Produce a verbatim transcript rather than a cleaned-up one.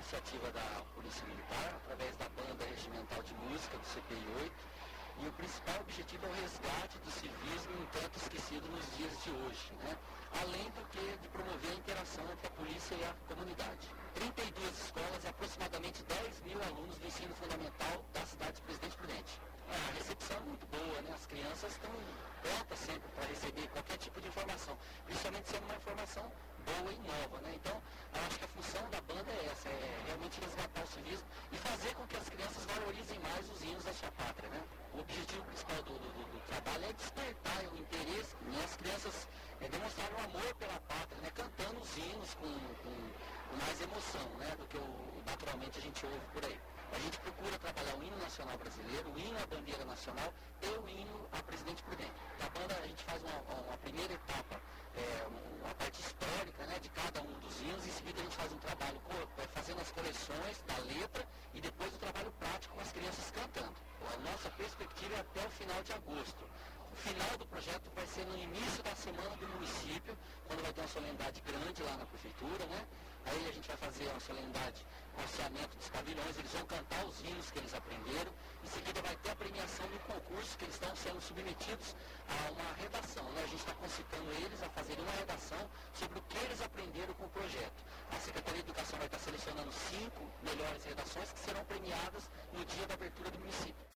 iniciativa da Polícia Militar, através da Banda Regimental de Música do C P I oito, e o principal objetivo é o resgate do civismo um tanto esquecido nos dias de hoje, né? Além do que de promover a interação entre a polícia e a comunidade. trinta e duas escolas e aproximadamente dez mil alunos do ensino fundamental da cidade de Presidente Prudente. A recepção é muito boa, né? As crianças estão prontas sempre para receber qualquer tipo de informação, principalmente sendo uma informação boa e nova, né? Então, eu acho que a função da banda é essa, é realmente resgatar o civismo e fazer com que as crianças valorizem mais os hinos da sua pátria, né? O objetivo principal do, do, do trabalho é despertar o interesse, né? As crianças é, demonstrarem o amor pela pátria, né? Cantando os hinos com, com, com mais emoção, né? Do que o, naturalmente a gente ouve por aí. A gente procura trabalhar o hino nacional brasileiro, o hino à bandeira nacional e o hino a Presidente Prudente. Na banda a gente faz uma, uma primeira etapa, é, uma parte histórica, né, de cada um dos hinos, em seguida a gente faz um trabalho fazendo as correções da letra e depois o trabalho prático com as crianças cantando. A nossa perspectiva é até o final de agosto. O final do projeto vai ser no início da semana do município, quando vai ter uma solenidade grande lá na prefeitura, né? Aí a gente vai fazer uma solenidade com alceamento dos pavilhões, eles vão cantar os hinos que eles aprenderam, em seguida vai ter a premiação do concurso, que eles estão sendo submetidos a uma redação, né? A gente está concitando eles a fazerem uma redação sobre o que eles aprenderam com o projeto. A Secretaria de Educação vai estar selecionando cinco melhores redações que serão premiadas no dia da abertura do município.